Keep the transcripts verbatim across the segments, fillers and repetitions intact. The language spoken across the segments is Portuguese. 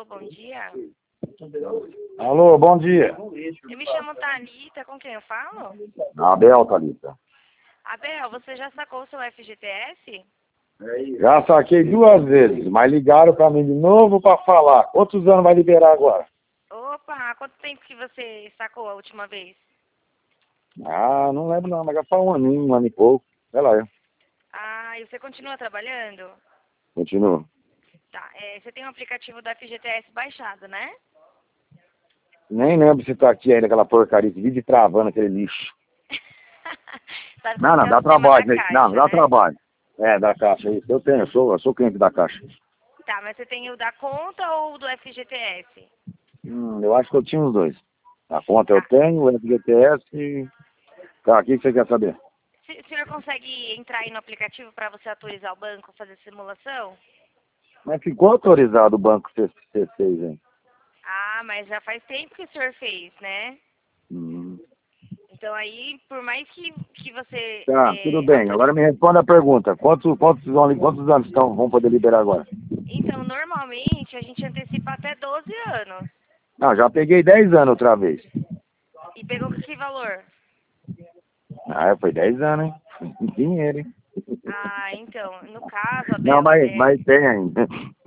Alô, bom dia. Alô, bom dia. Eu me chamo Thalita, com quem eu falo? Abel, Thalita. Abel, você já sacou o seu F G T S? Já saquei duas vezes, mas ligaram pra mim de novo pra falar. Quantos anos vai liberar agora? Opa, há quanto tempo que você sacou a última vez? Ah, não lembro não, mas já faz um aninho, um ano e pouco. Sei lá, eu. Ah, e você continua trabalhando? Continuo. Tá, é, você tem o aplicativo da F G T S baixado, né? Nem lembro se tá aqui ainda aquela porcaria, esse vídeo travando aquele lixo. Sabe Não, como que não, é o dá sistema trabalho. da né? Não, Caixa, dá né? trabalho. É, da caixa, isso. Eu tenho, eu sou, eu sou cliente da caixa. Tá, mas você tem o da conta ou o do F G T S? Hum, eu acho que eu tinha os dois. A conta eu Tá. tenho, o F G T S e... Tá, o que você quer saber? Se- O senhor consegue entrar aí no aplicativo para você autorizar o banco a fazer simulação? Mas ficou autorizado o banco C seis, hein? Ah, mas já faz tempo que o senhor fez, né? Hum. Então aí, por mais que, que você Tá, tudo é, bem. autorize... Agora me responda a pergunta. Quantos, quantos, vão- quantos anos estão, vão poder liberar agora? Então, normalmente, a gente antecipa até doze anos. Não, já peguei dez anos outra vez. E pegou com que valor? Ah, foi dez anos, hein? Dinheiro, hein? Ah, então, no caso, Não, Abel, mas, é, mas tem ainda.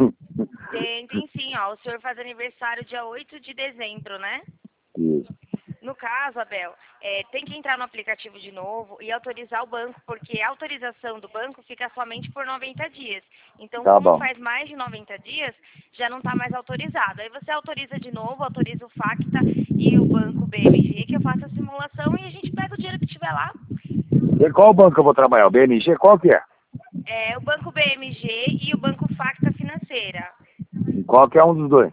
tem, tem sim, ó. O senhor faz aniversário dia oito de dezembro, né? Isso. No caso, Abel, é, tem que entrar no aplicativo de novo e autorizar o banco, porque a autorização do banco fica somente por noventa dias. Então, Tá como bom. faz mais de noventa dias, já não está mais autorizado. Aí você autoriza de novo, autoriza o Facta e o banco B M G, que eu faço a simulação e a gente pega o dinheiro que tiver lá. E qual banco eu vou trabalhar? O B N G? Qual que é? É, o banco B M G e o banco Facta Financeira. Qual que é um dos dois?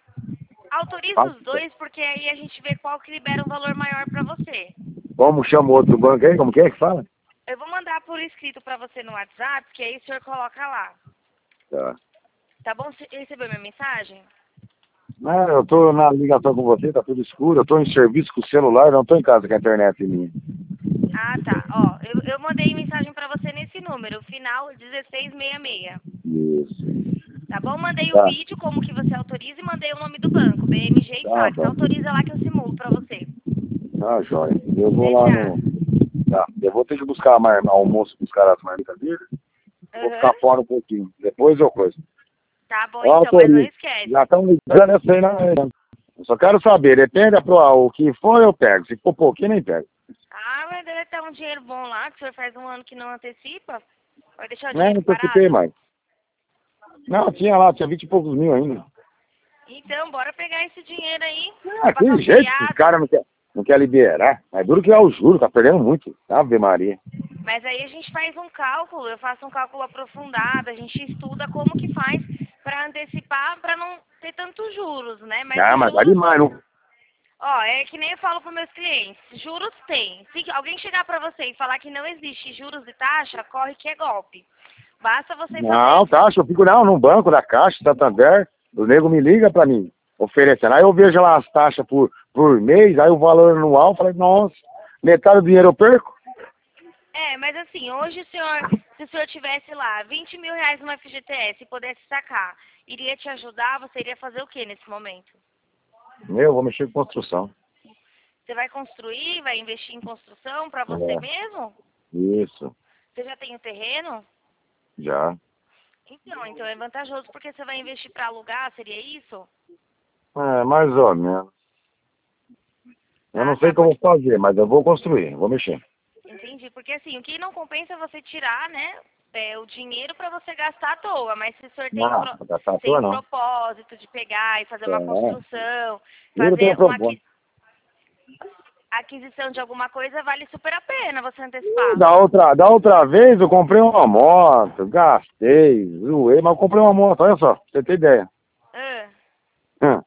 Autoriza Fala. os dois, porque aí a gente vê qual que libera um valor maior para você. Como chama o outro banco aí? Como que é que fala? Eu vou mandar por escrito para você no WhatsApp, que aí o senhor coloca lá. Tá. Tá bom? Você recebeu minha mensagem? Ah, eu tô na ligação com você, tá tudo escuro. Eu tô em serviço com o celular, não tô em casa com a internet minha. Ah, tá. Ó, eu, eu mandei mensagem pra você nesse número, final dezesseis sessenta e seis. Isso. Tá bom? Mandei o Tá, vídeo, como que você autoriza, e mandei o nome do banco, B M G e tá Fax. bom. Autoriza lá que eu simulo pra você. Tá, joia. Eu vou Até lá já. no... Tá, eu vou ter que buscar a mar... almoço, buscar as marmitas dele. Vou Aham. ficar fora um pouquinho. Depois eu coisa. Tá bom Ó, então, mas não Torinho, já esquece. estão ligando, eu sei, né? Eu só quero saber, depende pro o que for, eu pego. Se for pouquinho, nem pego. Ah, mas deve ter um dinheiro bom lá, que o senhor faz um ano que não antecipa. Vai deixar o Não, não dinheiro antecipei parado? mais. Não, tinha lá, tinha vinte e poucos mil ainda. Então, bora pegar esse dinheiro aí Ah, pra passar que o jeito que os feriado. caras não querem não quer liberar. É duro que é o juro, tá perdendo muito. Ave Maria. Mas aí a gente faz um cálculo, eu faço um cálculo aprofundado, a gente estuda como que faz para antecipar, para não ter tantos juros, né? Mas Ah, os mas vai juros, demais, não. ó, é que nem eu falo para meus clientes, juros tem. Se alguém chegar para você e falar que não existe juros e taxa, corre que é golpe. Basta você fazer... Não, taxa, eu fico não, no banco da Caixa, Santander, o nego me liga pra mim, oferecendo. Aí eu vejo lá as taxas por, por mês, aí o valor anual, eu falei, nossa, metade do dinheiro eu perco? É, mas assim, hoje o senhor, se o senhor tivesse lá vinte mil reais no F G T S e pudesse sacar, iria te ajudar, você iria fazer o que nesse momento? Meu, vou mexer com construção. Você vai construir, vai investir em construção para você É, mesmo? isso, Você já tem o terreno? já. Então, então é vantajoso porque você vai investir para alugar, seria isso? É, mais ou menos. Eu Ah, não sei tá, o que eu vou porque fazer, mas eu vou construir, vou mexer. entendi, porque assim, o que não compensa é você tirar, né, é, o dinheiro para você gastar à toa, mas se o senhor tem um, Não, pro- não gastar à tem toa um não. propósito de pegar e fazer uma É, construção, eu não tenho fazer uma problema. aqui- aquisição de alguma coisa, vale super a pena você antecipar. Da outra, da outra vez eu comprei uma moto, gastei, zoei, mas eu comprei uma moto, olha só, pra você ter ideia. Ah, Hum.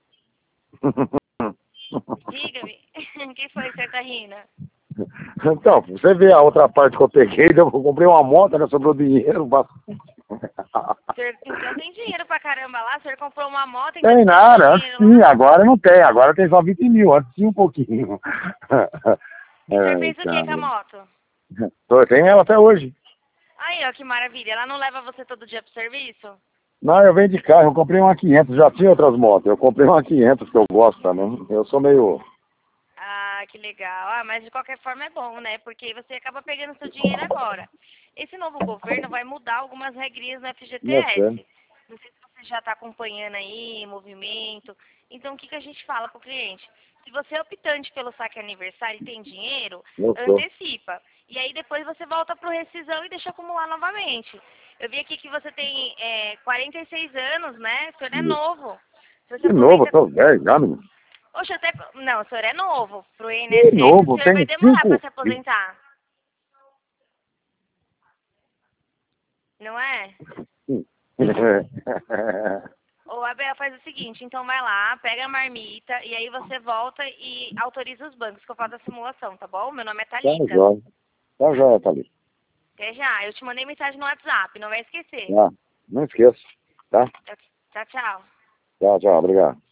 diga-me, quem foi que você tá rindo? Então, você vê a outra parte que eu peguei, eu comprei uma moto, né, sobrou dinheiro. Mas... O senhor, então tem dinheiro pra caramba lá, o senhor comprou uma moto, então Tem você deixou nada, antes dinheiro sim, lá. agora não tem, agora tem só vinte mil, antes tinha um pouquinho. E o senhor Ai, fez o que com a cara. moto? Tô, tem ela até hoje. Aí, ó, que maravilha. Ela não leva você todo dia pro serviço? Não, eu venho de carro, eu comprei uma quinhentos, já tinha outras motos, eu comprei uma quinhentos que eu gosto também. Eu sou meio... Ah, que legal. Ah, mas de qualquer forma é bom, né? Porque você acaba pegando seu dinheiro agora. Esse novo governo vai mudar algumas regrinhas no Não é sério. F G T S. Não sei se você já está acompanhando aí, movimento. Então, o que, que a gente fala para o cliente? Se você é optante pelo saque aniversário e tem dinheiro, Eu sou. antecipa. E aí depois você volta para o rescisão e deixa acumular novamente. Eu vi aqui que você tem é, quarenta e seis anos, né? O senhor é Isso. novo. Se você De novo, eu aposenta tô velho já, menino. Oxe, até. Não, o senhor é novo. Pro De I N S S, o novo, senhor vai tem demorar para cinco... se aposentar. Não é? Ô, Abel, faz o seguinte: então vai lá, pega a marmita e aí você volta e autoriza os bancos que eu faço a simulação, tá bom? Meu nome é Tá Thalita. jóia. Tá jóia, Thalita. Até já. Eu te mandei mensagem no WhatsApp, não vai esquecer. Tá. Não esqueça. Tá? Tchau, tchau. Tchau, tchau. Obrigado.